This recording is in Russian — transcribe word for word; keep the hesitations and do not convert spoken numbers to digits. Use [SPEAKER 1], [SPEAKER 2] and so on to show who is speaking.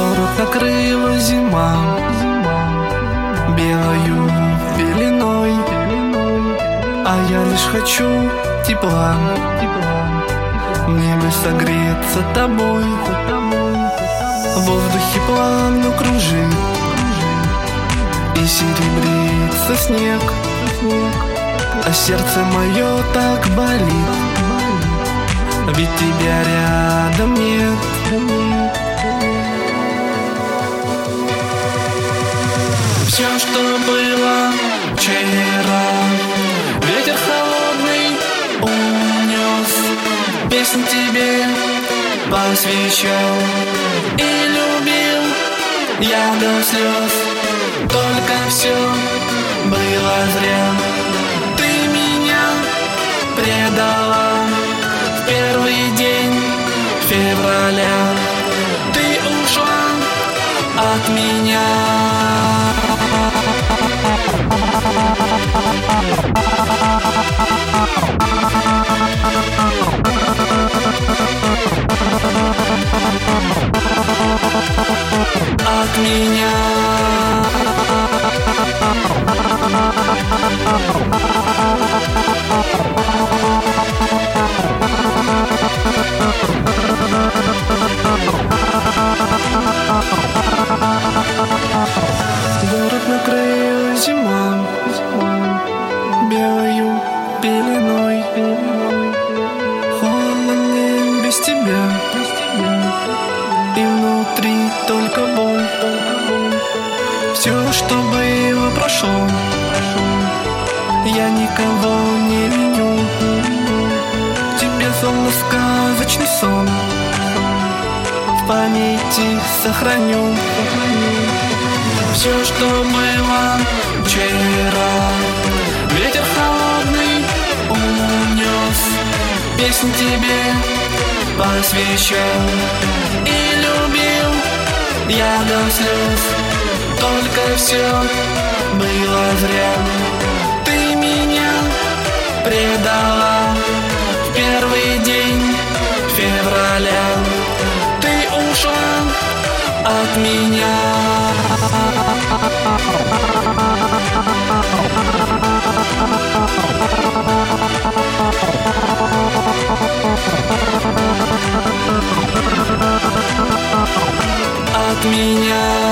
[SPEAKER 1] Город накрыла зима белою пеленой, а я лишь хочу тепла, мне бы согреться тобой. В воздухе пламя кружит, и серебрится снег, а сердце мое так болит, ведь тебя рядом нет. Все, что было вчера, ветер холодный унес, песню тебе посвящал, и любил я до слез. Только все было зря, ты меня предала в первый день февраля, ты ушла от меня. От меня. Город накрыла зима белою пеленой, холодно мне без тебя, и внутри только боль. Все, что было, прошло, я никого не виню, тебе словно сказочный сон в памяти сохраню. Все, что было вчера, ветер холодный унес, песню тебе посвящал, и любил я до слез. Только все было зря, ты меня предала в первый день февраля, ты ушла от меня. От меня.